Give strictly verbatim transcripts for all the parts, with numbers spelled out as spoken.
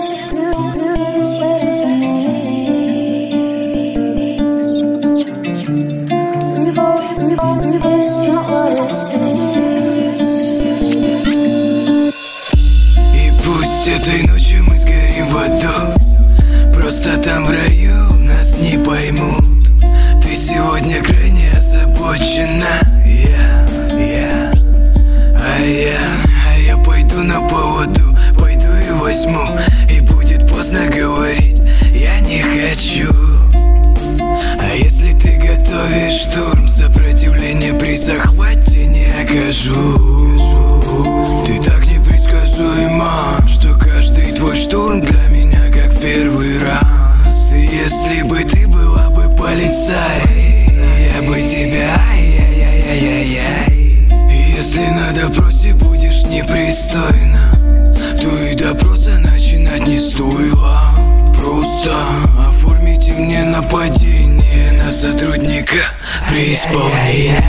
И пусть этой ночью мы сгорим в аду, просто там в раю нас не поймут. Ты сегодня крайне озабочена, я, я, а я, а я пойду на поводу, пойду и возьму, и будет поздно говорить, я не хочу. А если ты готовишь штурм, сопротивление при захвате не окажу. Ты так непредсказуема, что каждый твой штурм для меня как в первый раз. И если бы ты была бы полицай, я бы тебя, ай-яй-яй-яй-яй. И если на допросе будешь непристойна, то и допроса начинать не стоило. Просто оформите мне нападение на сотрудника при исполнении.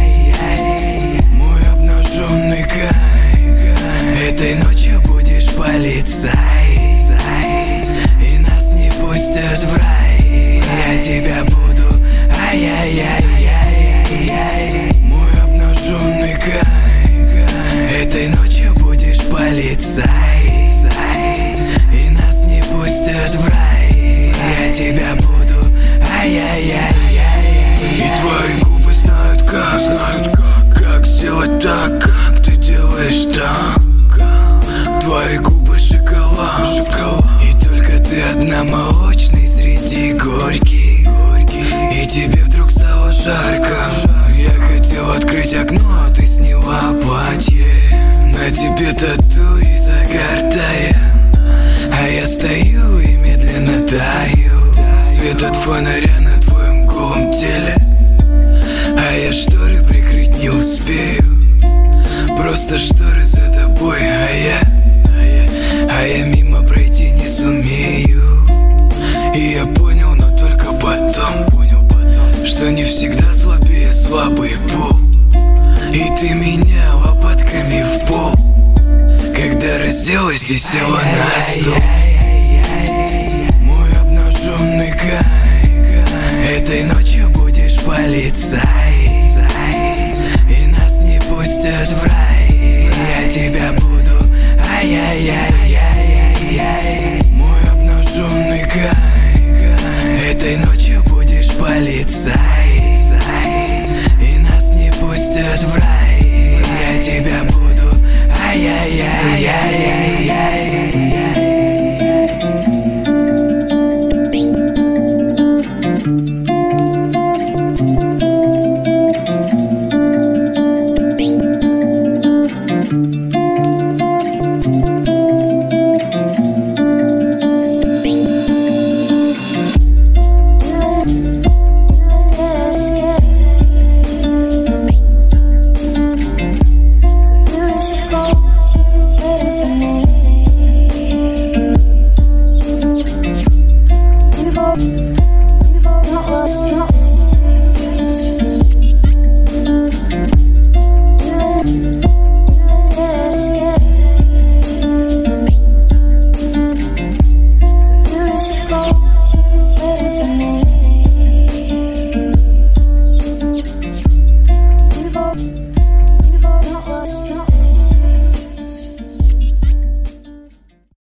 Мой обнаженный кайф, этой ночью будешь полицай, и нас не пустят в рай. Я тебя буду, ай-яй-яй-яй-яй. Мой обнаженный кайф, этой ночью будешь полицай, и нас не пустят в рай. Я тебя буду, ай-яй-яй-яй. И твои губы знают как, знают как, как сделать так, как ты делаешь так. Твои губы шоколад, шоколад, и только ты одна молочный среди горьких. И тебе вдруг стало жарко. Я хотел открыть окно, а ты сняла платье. На тебе тату и загар тает, а я стою и медленно таю. Свет от фонаря на твоем голом теле, а я шторы прикрыть не успею. Просто шторы за тобой, а я, а я, а я мимо пройти не сумею. И я понял, но только потом, понял потом, что не всегда слабее слабый пол. И ты меня лопатками в пол, когда разделась и села на стол.